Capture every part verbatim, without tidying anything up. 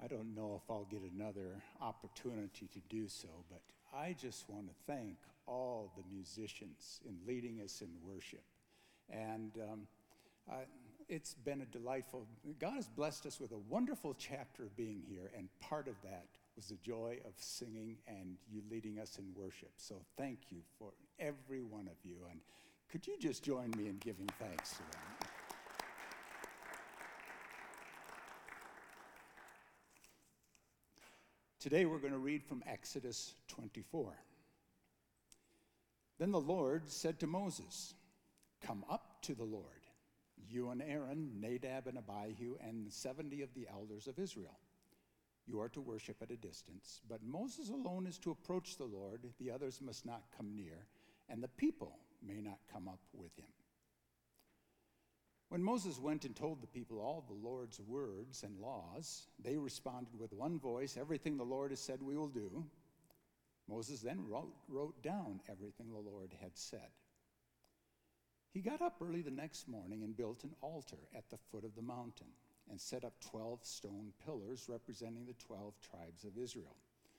I don't know if I'll get another opportunity to do so, but I just want to thank all the musicians in leading us in worship. And um, uh, it's been a delightful, God has blessed us with a wonderful chapter of being here, and part of that was the joy of singing and you leading us in worship. So thank you for every one of you, and could you just join me in giving thanks to them? Today we're going to read from Exodus twenty-four. Then the Lord said to Moses, "Come up to the Lord, you and Aaron, Nadab and Abihu, and seventy of the elders of Israel. You are to worship at a distance, but Moses alone is to approach the Lord. The others must not come near, and the people may not come up with him." When Moses went and told the people all the Lord's words and laws, they responded with one voice, "Everything the Lord has said we will do." Moses then wrote, wrote down everything the Lord had said. He got up early the next morning and built an altar at the foot of the mountain and set up twelve stone pillars representing the twelve tribes of Israel.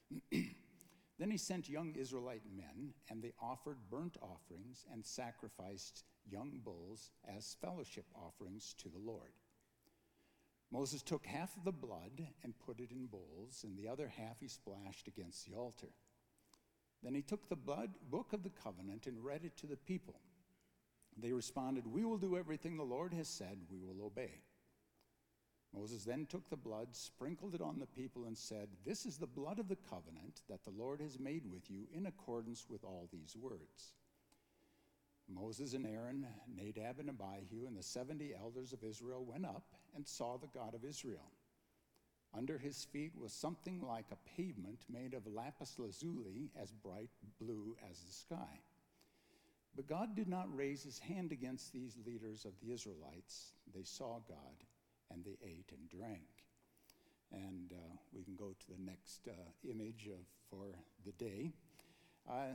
Then he sent young Israelite men, and they offered burnt offerings and sacrificed young bulls as fellowship offerings to the Lord. Moses took half of the blood and put it in bowls, and the other half he splashed against the altar. Then he took the blood book of the covenant and read it to the people. They responded, "We will do everything the Lord has said, we will obey." Moses then took the blood, sprinkled it on the people, and said, "This is the blood of the covenant that the Lord has made with you in accordance with all these words." Moses and Aaron, Nadab and Abihu, and the seventy elders of Israel went up and saw the God of Israel. Under his feet was something like a pavement made of lapis lazuli, as bright blue as the sky. But God did not raise his hand against these leaders of the Israelites. They saw God, and they ate and drank. And uh, we can go to the next uh, image of, for the day. Uh,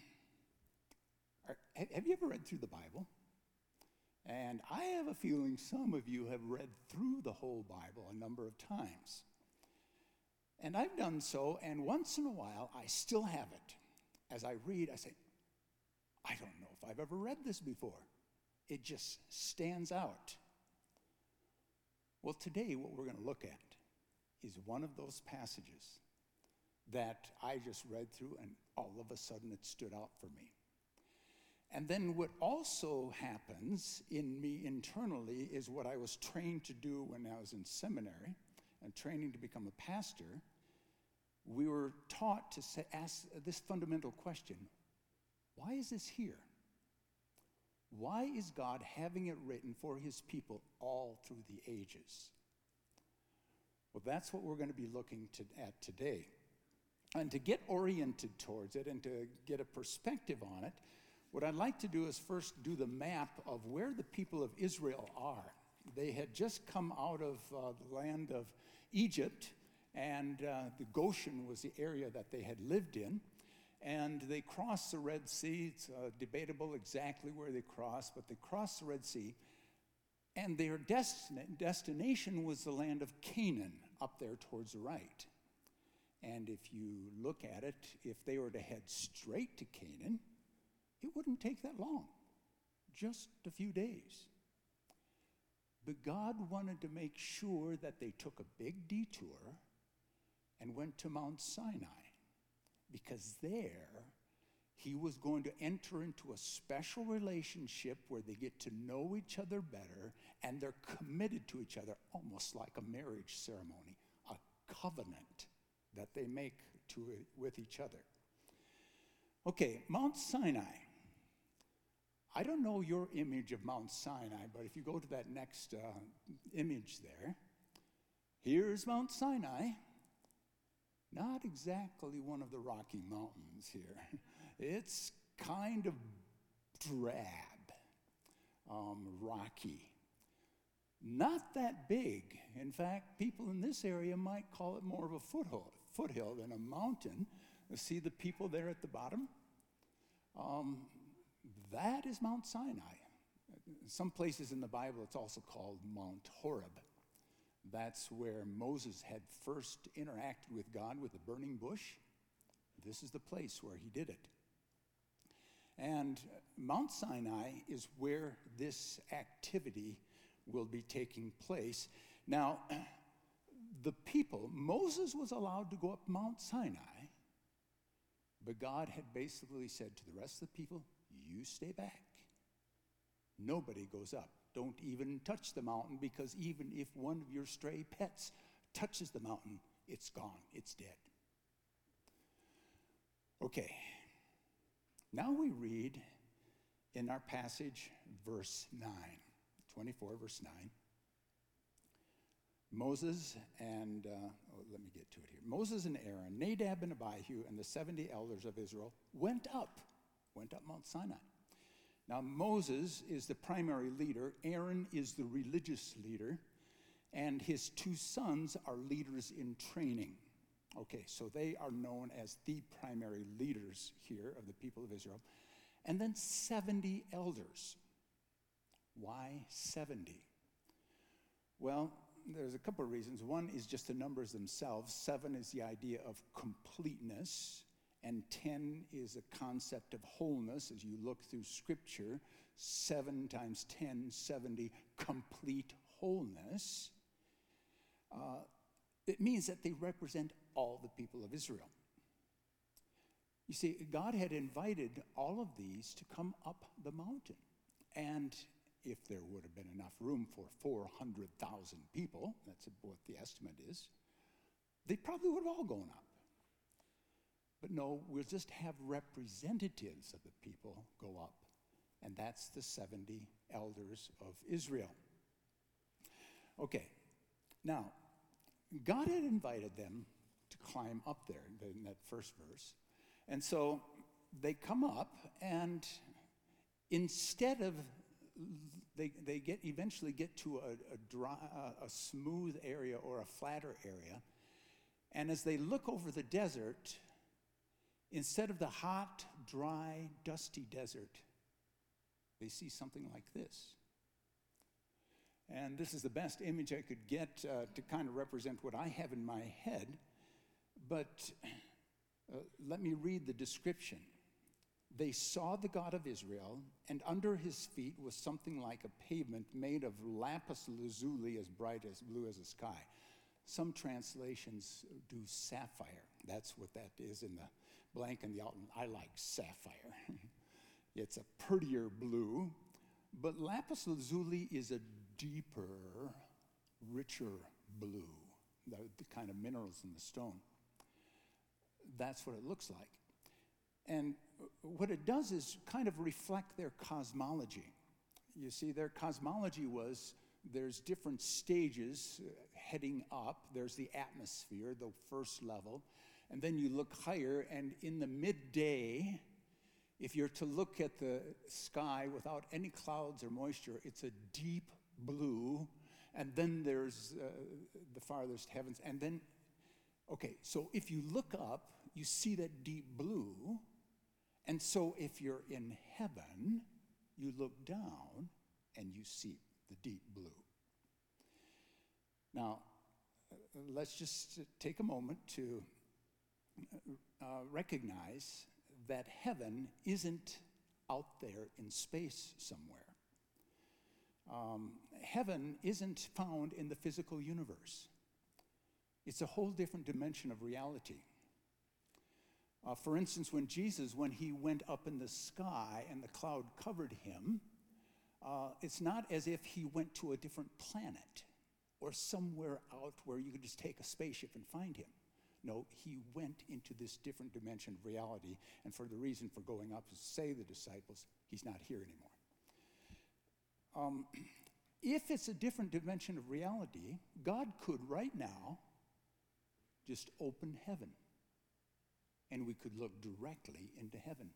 are, have you ever read through the Bible? And I have a feeling some of you have read through the whole Bible a number of times. And I've done so, and once in a while, I still have it. As I read, I say, I don't know if I've ever read this before. It just stands out. Well, today what we're going to look at is one of those passages that I just read through, and all of a sudden it stood out for me. And then what also happens in me internally is what I was trained to do when I was in seminary and training to become a pastor. We were taught to say, ask this fundamental question: why is this here? Why is God having it written for his people all through the ages? Well, that's what we're going to be looking to, at today. And to get oriented towards it and to get a perspective on it, what I'd like to do is first do the map of where the people of Israel are. They had just come out of uh, the land of Egypt, and uh, the Goshen was the area that they had lived in. And they crossed the Red Sea. It's uh, debatable exactly where they crossed, but they crossed the Red Sea. And their destin- destination was the land of Canaan, up there towards the right. And if you look at it, if they were to head straight to Canaan, it wouldn't take that long, just a few days. But God wanted to make sure that they took a big detour and went to Mount Sinai, because there he was going to enter into a special relationship where they get to know each other better, and they're committed to each other, almost like a marriage ceremony, a covenant that they make to, with each other. Okay, Mount Sinai. I don't know your image of Mount Sinai, but if you go to that next uh, image there, here's Mount Sinai. Not exactly one of the Rocky Mountains here. It's kind of drab, um, rocky. Not that big. In fact, people in this area might call it more of a foothill, foothill than a mountain. See the people there at the bottom? Um, that is Mount Sinai. Some places in the Bible it's also called Mount Horeb. That's where Moses had first interacted with God with the burning bush. This is the place where he did it. And Mount Sinai is where this activity will be taking place. Now, the people, Moses was allowed to go up Mount Sinai, but God had basically said to the rest of the people, you stay back. Nobody goes up. Don't even touch the mountain, because even if one of your stray pets touches the mountain, it's gone, it's dead. Okay, now we read in our passage verse nine, twenty-four, verse nine. Moses and, uh, oh, let me get to it here. Moses and Aaron, Nadab and Abihu, and the seventy elders of Israel went up, went up Mount Sinai. Now, Moses is the primary leader, Aaron is the religious leader, and his two sons are leaders in training. Okay, so they are known as the primary leaders here of the people of Israel. And then seventy elders. Why seventy? Well, there's a couple of reasons. One is just the numbers themselves. Seven is the idea of completeness, and ten is a concept of wholeness. As you look through Scripture, seven times ten, seventy, complete wholeness. Uh, it means that they represent all the people of Israel. You see, God had invited all of these to come up the mountain. And if there would have been enough room for four hundred thousand people, that's what the estimate is, they probably would have all gone up. But no, we'll just have representatives of the people go up, and that's the seventy elders of Israel. Okay, now, God had invited them to climb up there in that first verse. And so they come up, and instead of, they, they get eventually get to a, a, dry, a smooth area or a flatter area. And as they look over the desert, instead of the hot, dry, dusty desert, they see something like this. And this is the best image I could get uh, to kind of represent what I have in my head. But uh, let me read the description. They saw the God of Israel, and under his feet was something like a pavement made of lapis lazuli, as bright as blue as the sky. Some translations do sapphire. That's what that is in the blank in the outline. I like sapphire. It's a prettier blue, but lapis lazuli is a deeper, richer blue, the, the kind of minerals in the stone. That's what it looks like. And what it does is kind of reflect their cosmology. You see, their cosmology was there's different stages heading up. There's the atmosphere, the first level. And then you look higher, and in the midday, if you're to look at the sky without any clouds or moisture, it's a deep blue. And then there's uh, the farthest heavens. And then, okay, so if you look up, you see that deep blue. And so if you're in heaven, you look down and you see the deep blue. Now, uh, let's just take a moment to uh, recognize that heaven isn't out there in space somewhere. Um, heaven isn't found in the physical universe. It's a whole different dimension of reality. Uh, for instance, when Jesus, when he went up in the sky and the cloud covered him, uh, it's not as if he went to a different planet or somewhere out where you could just take a spaceship and find him. No, he went into this different dimension of reality, and for the reason for going up is to say to the disciples, he's not here anymore. Um, if it's a different dimension of reality, God could right now just open heaven, and we could look directly into heaven.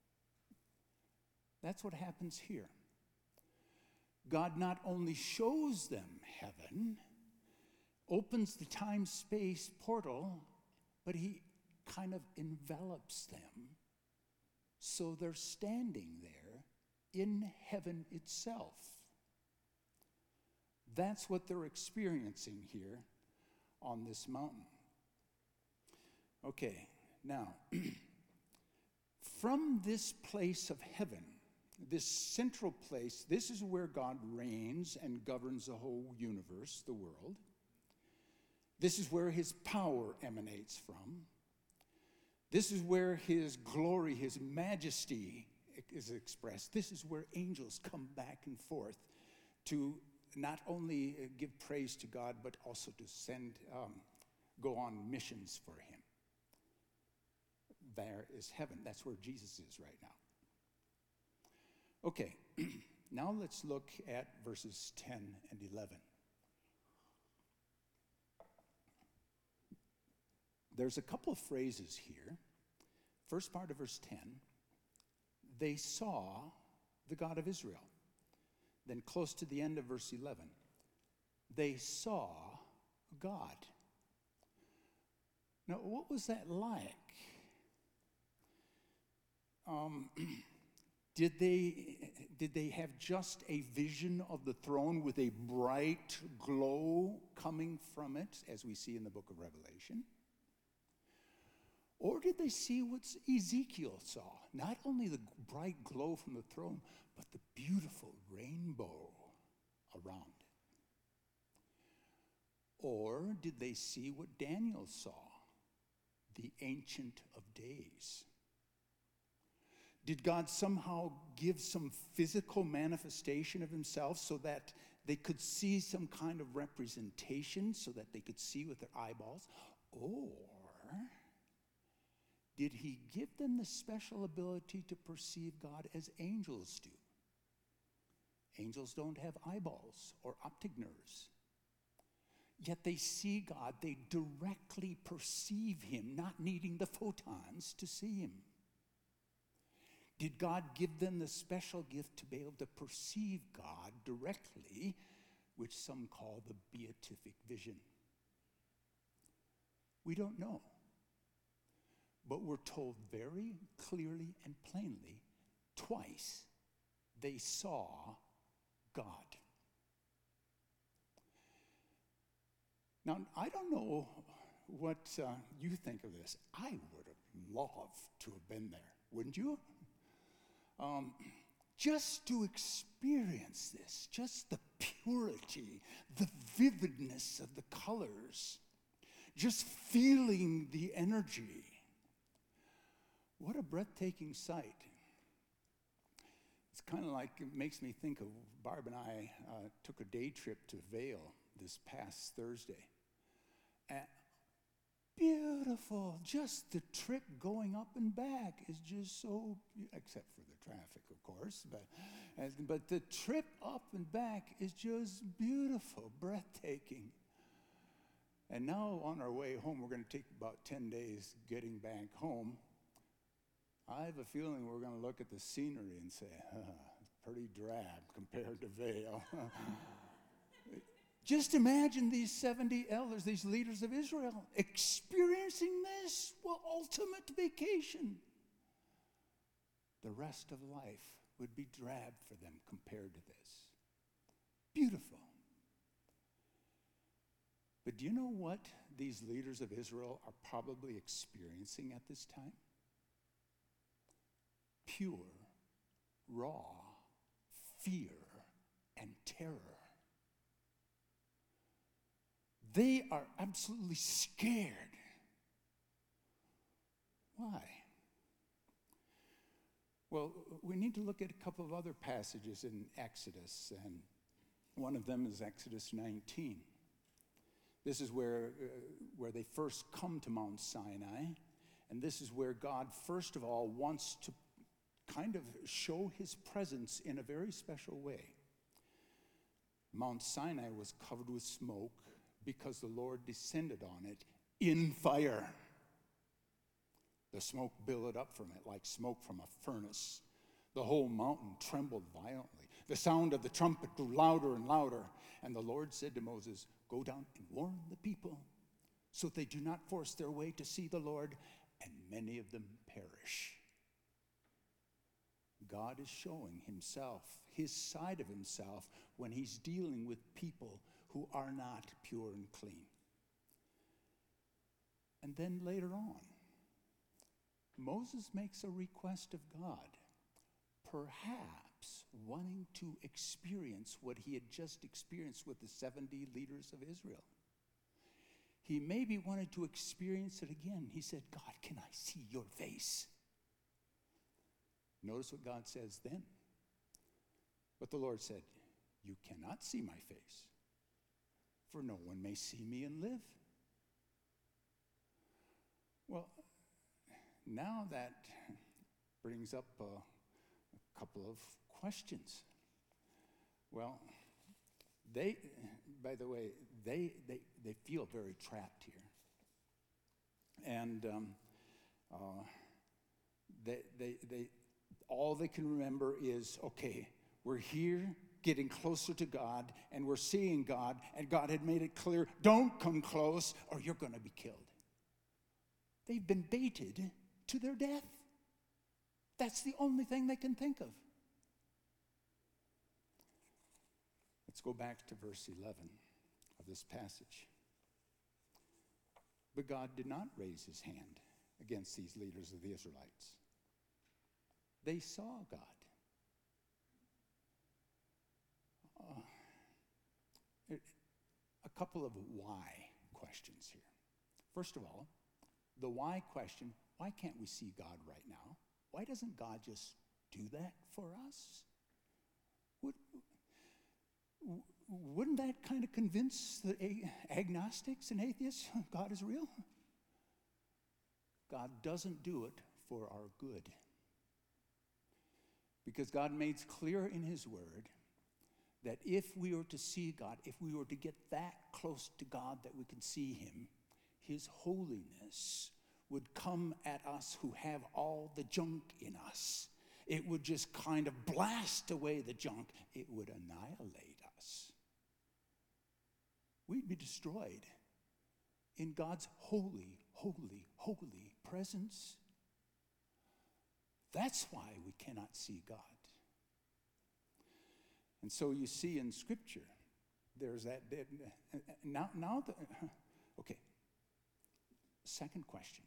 That's what happens here. God not only shows them heaven, opens the time-space portal, but he kind of envelops them so they're standing there in heaven itself. That's what they're experiencing here on this mountain. Okay, now, from this place of heaven, this central place, this is where God reigns and governs the whole universe, the world. This is where his power emanates from. This is where his glory, his majesty is expressed. This is where angels come back and forth to not only give praise to God, but also to send, um, go on missions for him. There is heaven. That's where Jesus is right now. Okay, now let's look at verses ten and eleven. There's a couple of phrases here. First part of verse ten, they saw the God of Israel. Then close to the end of verse eleven, they saw God. Now, what was that like? Um, did they, did they have just a vision of the throne with a bright glow coming from it, as we see in the book of Revelation? Or did they see what Ezekiel saw? Not only the bright glow from the throne, but the beautiful rainbow around it. Or did they see what Daniel saw? The Ancient of Days. Did God somehow give some physical manifestation of himself so that they could see some kind of representation, so that they could see with their eyeballs? Or did he give them the special ability to perceive God as angels do? Angels don't have eyeballs or optic nerves. Yet they see God, they directly perceive him, not needing the photons to see him. Did God give them the special gift to be able to perceive God directly, which some call the beatific vision? We don't know. But we're told very clearly and plainly, twice, they saw God. Now, I don't know what uh, you think of this. I would have loved to have been there, wouldn't you? Um, just to experience this, just the purity, the vividness of the colors, just feeling the energy. What a breathtaking sight. It's kind of like, it makes me think of, Barb and I uh, took a day trip to Vail this past Thursday. And beautiful, just the trip going up and back is just so, except for the traffic, of course, but, as, but the trip up and back is just beautiful, breathtaking. And now on our way home, we're going to take about ten days getting back home. I have a feeling we're going to look at the scenery and say, huh, it's pretty drab compared to Vail. Just imagine these seventy elders, these leaders of Israel, experiencing this, well, ultimate vacation. The rest of life would be drab for them compared to this. Beautiful. But do you know what these leaders of Israel are probably experiencing at this time? Pure, raw fear and terror. They are absolutely scared. Why? Well, we need to look at a couple of other passages in Exodus, and one of them is Exodus nineteen. This is where, uh, where they first come to Mount Sinai, and this is where God, first of all, wants to kind of show his presence in a very special way. Mount Sinai was covered with smoke because the Lord descended on it in fire. The smoke billowed up from it like smoke from a furnace. The whole mountain trembled violently. The sound of the trumpet grew louder and louder. And the Lord said to Moses, "Go down and warn the people so they do not force their way to see the Lord, and many of them perish." God is showing himself, his side of himself, when he's dealing with people who are not pure and clean. And then later on, Moses makes a request of God, perhaps wanting to experience what he had just experienced with the seventy leaders of Israel. He maybe wanted to experience it again. He said, God, can I see your face? Notice what God says then. But the Lord said, you cannot see my face, for no one may see me and live. Well, now that brings up a, a couple of questions. Well, they, by the way, they they, they feel very trapped here. And um, uh, they, they, they, all they can remember is, okay, we're here getting closer to God, and we're seeing God, and God had made it clear, don't come close or you're going to be killed. They've been baited to their death. That's the only thing they can think of. Let's go back to verse eleven of this passage. But God did not raise his hand against these leaders of the Israelites. They saw God. Uh, a couple of why questions here. First of all, the why question, why can't we see God right now? Why doesn't God just do that for us? Would, wouldn't that kind of convince the agnostics and atheists God is real? God doesn't do it for our good. Because God makes clear in his word that if we were to see God, if we were to get that close to God that we can see him, his holiness would come at us who have all the junk in us. It would just kind of blast away the junk. It would annihilate us. We'd be destroyed in God's holy, holy, holy presence. That's why we cannot see God. And so you see in Scripture, there's that. Now, now the, okay. Second question.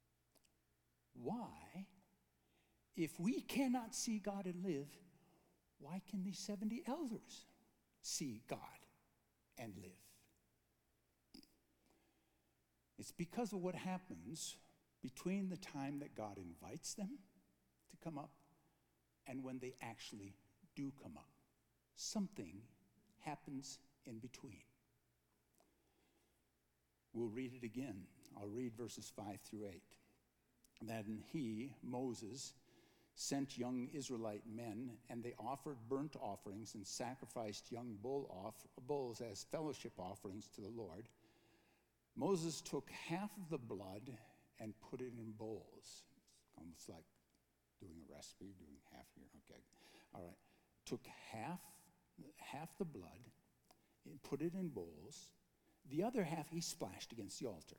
Why, if we cannot see God and live, why can these seventy elders see God and live? It's because of what happens between the time that God invites them to come up and when they actually do come up. Something happens in between. We'll read it again. I'll read verses five through eight. Then he, Moses, sent young Israelite men, and they offered burnt offerings and sacrificed young bull off, bulls as fellowship offerings to the Lord. Moses took half of the blood and put it in bowls. It's almost like doing a recipe, doing half here. Okay, all right. Took half, half the blood and put it in bowls. The other half he splashed against the altar.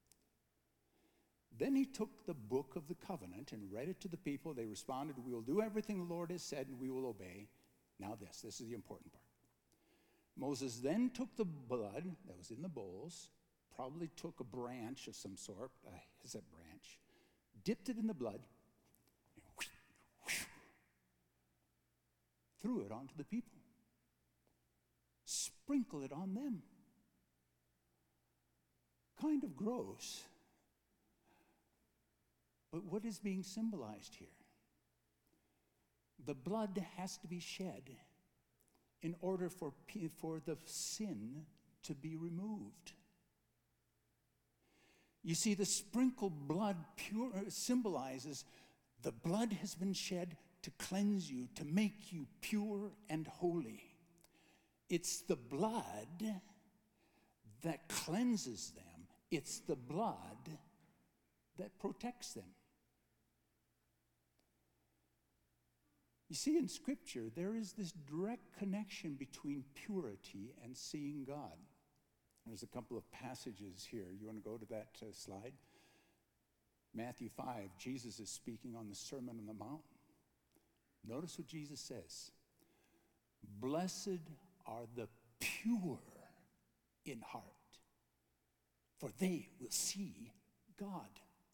Then he took the book of the covenant and read it to the people. They responded, we will do everything the Lord has said and we will obey. Now this, this is the important part. Moses then took the blood that was in the bowls, probably took a branch of some sort, a hyssop branch, dipped it in the blood, and whoosh, whoosh, threw it onto the people. Sprinkle it on them. Kind of gross. But what is being symbolized here? The blood has to be shed in order for, for the sin to be removed. You see, the sprinkled blood pure symbolizes the blood has been shed to cleanse you, to make you pure and holy. It's the blood that cleanses them. It's the blood that protects them. You see, in Scripture, there is this direct connection between purity and seeing God. There's a couple of passages here. You want to go to that uh, slide? Matthew five, Jesus is speaking on the Sermon on the Mount. Notice what Jesus says. Blessed are the pure in heart, for they will see God.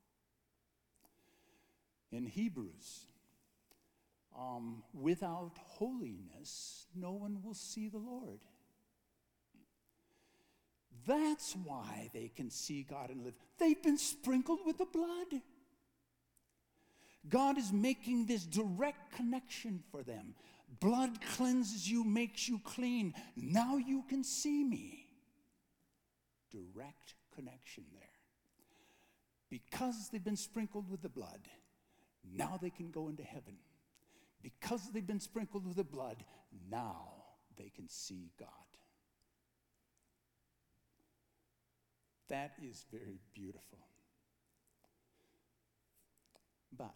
In Hebrews, um, without holiness, no one will see the Lord. That's why they can see God and live. They've been sprinkled with the blood. God is making this direct connection for them. Blood cleanses you, makes you clean. Now you can see me. Direct connection there. Because they've been sprinkled with the blood, now they can go into heaven. Because they've been sprinkled with the blood, now they can see God. That is very beautiful. But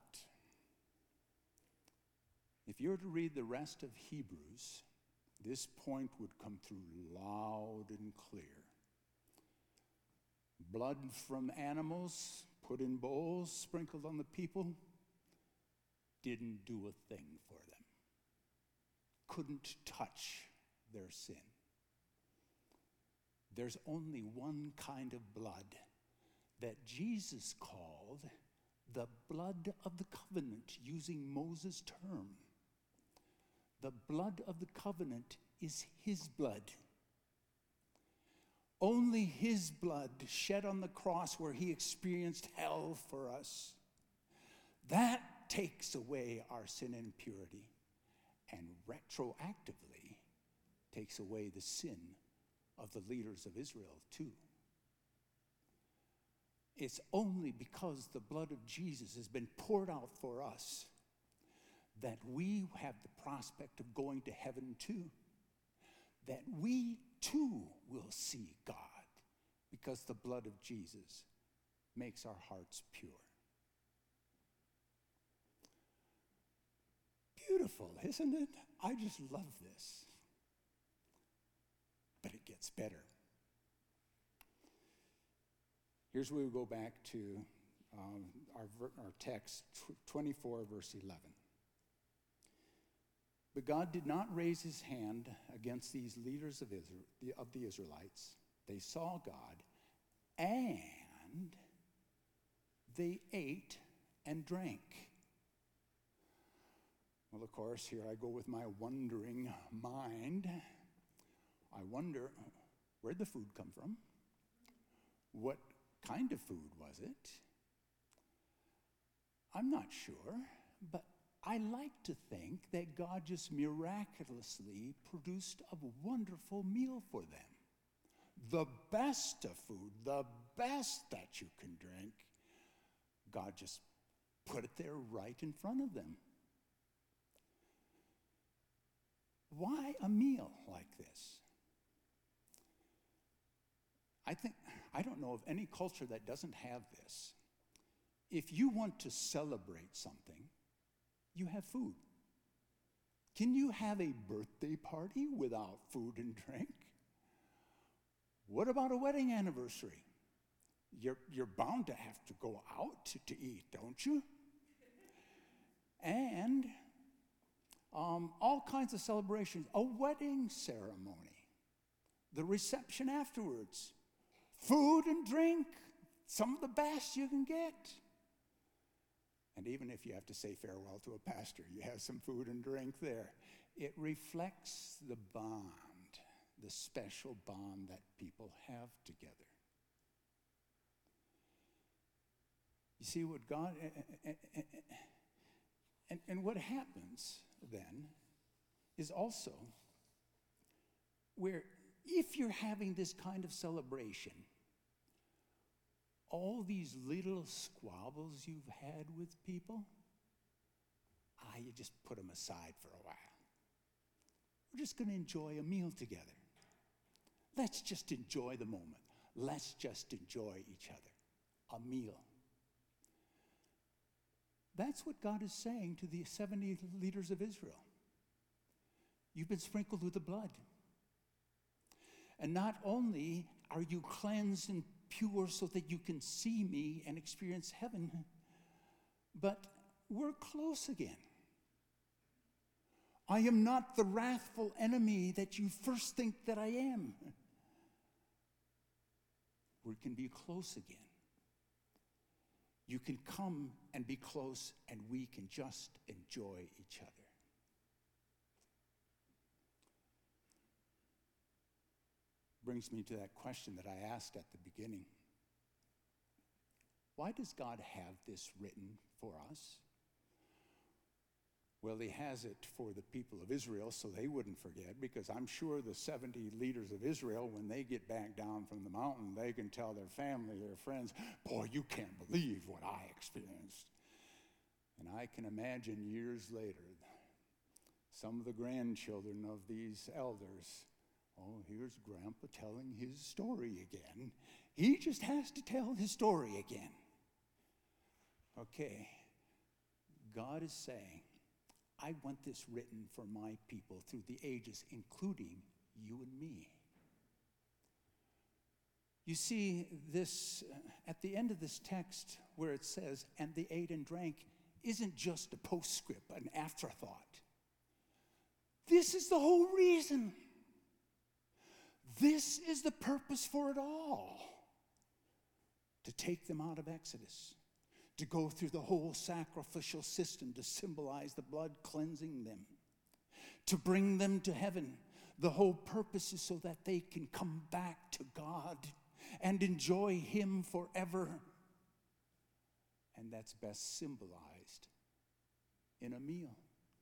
if you were to read the rest of Hebrews, this point would come through loud and clear. Blood from animals put in bowls, sprinkled on the people, didn't do a thing for them. Couldn't touch their sin. There's only one kind of blood that Jesus called the blood of the covenant, using Moses' term. The blood of the covenant is his blood. Only his blood shed on the cross where he experienced hell for us. That takes away our sin and impurity, and retroactively takes away the sin of the leaders of Israel too. It's only because the blood of Jesus has been poured out for us that we have the prospect of going to heaven too. That we too will see God, because the blood of Jesus makes our hearts pure. Beautiful, isn't it? I just love this. But it gets better. Here's where we go back to um, our, our text, twenty-four, verse eleven. But God did not raise his hand against these leaders of Israel, of the Israelites. They saw God, and they ate and drank. Well, of course, here I go with my wondering mind. I wonder, where'd the food come from? What kind of food was it? I'm not sure, but I like to think that God just miraculously produced a wonderful meal for them. The best of food, the best that you can drink, God just put it there right in front of them. Why a meal like this? I think, I don't know of any culture that doesn't have this. If you want to celebrate something, you have food. Can you have a birthday party without food and drink? What about a wedding anniversary? You're, you're bound to have to go out to, to eat, don't you? And um, all kinds of celebrations, a wedding ceremony, the reception afterwards, food and drink, some of the best you can get. And even if you have to say farewell to a pastor, you have some food and drink there. It reflects the bond, the special bond that people have together. You see what God, and, and, and what happens then is also where if you're having this kind of celebration, all these little squabbles you've had with people, ah, you just put them aside for a while. We're just going to enjoy a meal together. Let's just enjoy the moment. Let's just enjoy each other. A meal. That's what God is saying to the seventy leaders of Israel. You've been sprinkled with the blood. And not only are you cleansed and pure so that you can see me and experience heaven, but we're close again. I am not the wrathful enemy that you first think that I am. We can be close again. You can come and be close, and we can just enjoy each other. Brings me to that question that I asked at the beginning. Why does God have this written for us? Well, he has it for the people of Israel so they wouldn't forget, because I'm sure the seventy leaders of Israel, when they get back down from the mountain, they can tell their family, their friends, boy, you can't believe what I experienced. And I can imagine years later, some of the grandchildren of these elders, oh, here's Grandpa telling his story again. He just has to tell his story again. Okay, God is saying, I want this written for my people through the ages, including you and me. You see, this, uh, at the end of this text where it says, and they ate and drank, isn't just a postscript, an afterthought. This is the whole reason. This is the purpose for it all. To take them out of Exodus. To go through the whole sacrificial system to symbolize the blood cleansing them. To bring them to heaven. The whole purpose is so that they can come back to God and enjoy him forever. And that's best symbolized in a meal.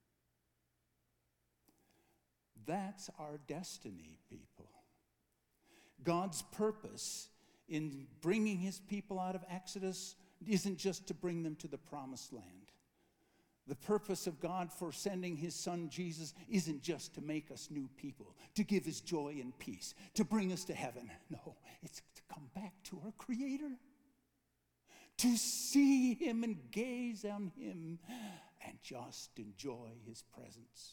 That's our destiny, people. God's purpose in bringing his people out of Exodus isn't just to bring them to the promised land. The purpose of God for sending his son Jesus isn't just to make us new people, to give us joy and peace, to bring us to heaven. No, it's to come back to our Creator, to see him and gaze on him and just enjoy his presence,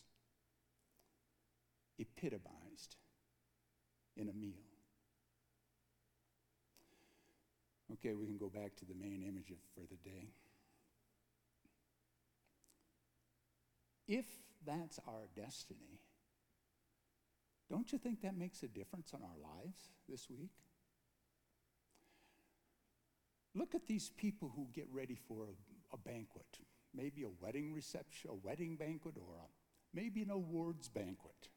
epitomized in a meal. Okay, we can go back to the main image of, for the day. If that's our destiny, don't you think that makes a difference in our lives this week? Look at these people who get ready for a, a banquet, maybe a wedding reception, a wedding banquet, or a, maybe an awards banquet.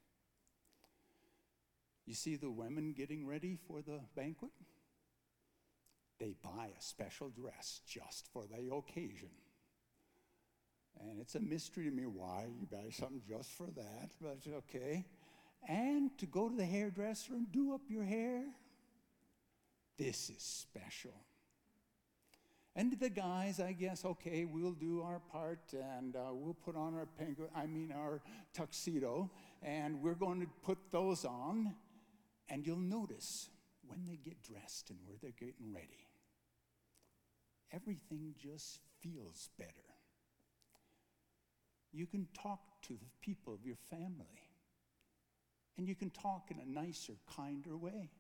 You see the women getting ready for the banquet? They buy a special dress just for the occasion. And it's a mystery to me why you buy something just for that, but okay. And to go to the hairdresser and do up your hair, this is special. And the guys, I guess, okay, we'll do our part, and uh, we'll put on our penguin, I mean our tuxedo, and we're going to put those on, and you'll notice when they get dressed and where they're getting ready, everything just feels better. You can talk to the people of your family, and you can talk in a nicer, kinder way.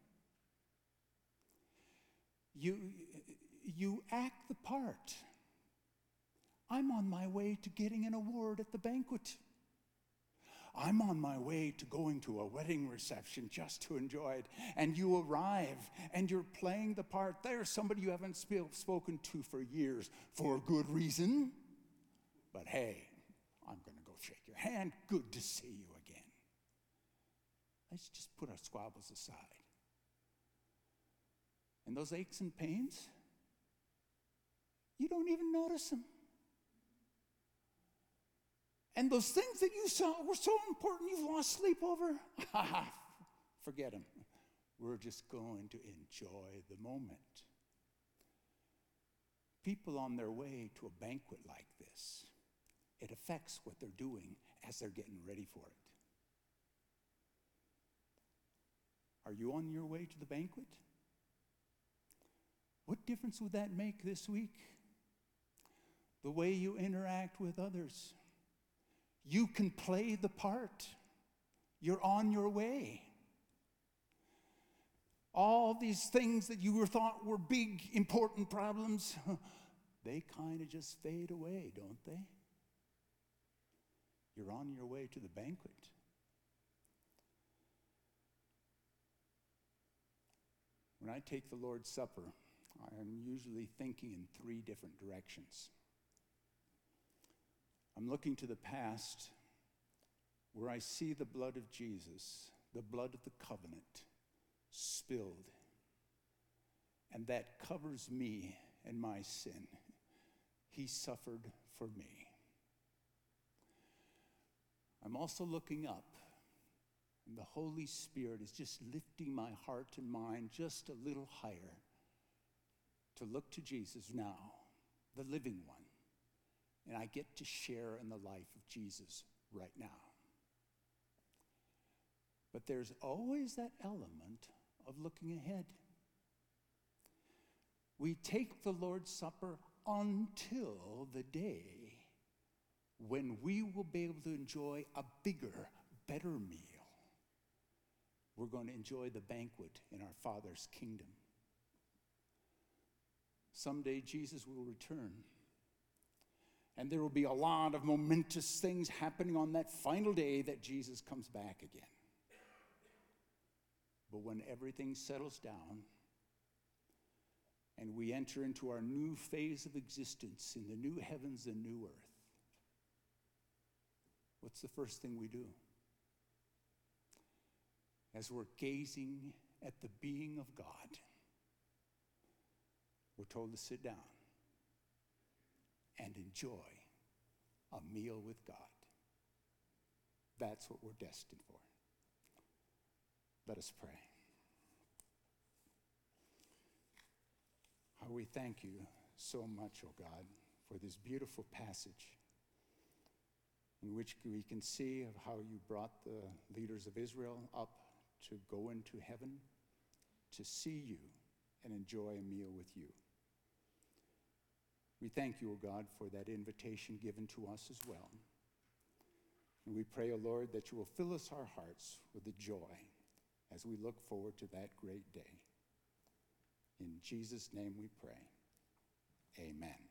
You, you act the part. I'm on my way to getting an award at the banquet. I'm on my way to going to a wedding reception just to enjoy it. And you arrive, and you're playing the part. There's somebody you haven't sp- spoken to for years for a good reason. But hey, I'm going to go shake your hand. Good to see you again. Let's just put our squabbles aside. And those aches and pains, you don't even notice them. And those things that you saw were so important you've lost sleep over, forget them. We're just going to enjoy the moment. People on their way to a banquet like this, it affects what they're doing as they're getting ready for it. Are you on your way to the banquet? What difference would that make this week? The way you interact with others. You can play the part. You're on your way. All these things that you were thought were big, important problems, they kind of just fade away, don't they? You're on your way to the banquet. When I take the Lord's Supper, I am usually thinking in three different directions. I'm looking to the past where I see the blood of Jesus, the blood of the covenant, spilled. And that covers me and my sin. He suffered for me. I'm also looking up, and the Holy Spirit is just lifting my heart and mind just a little higher to look to Jesus now, the living one. And I get to share in the life of Jesus right now. But there's always that element of looking ahead. We take the Lord's Supper until the day when we will be able to enjoy a bigger, better meal. We're going to enjoy the banquet in our Father's kingdom. Someday Jesus will return. And there will be a lot of momentous things happening on that final day that Jesus comes back again. But when everything settles down and we enter into our new phase of existence in the new heavens and new earth, what's the first thing we do? As we're gazing at the being of God, we're told to sit down and enjoy a meal with God. That's what we're destined for. Let us pray. How we thank you so much, O God, for this beautiful passage in which we can see of how you brought the leaders of Israel up to go into heaven, to see you and enjoy a meal with you. We thank you, O God, for that invitation given to us as well. And we pray, O Lord, that you will fill us our hearts with the joy as we look forward to that great day. In Jesus' name we pray. Amen.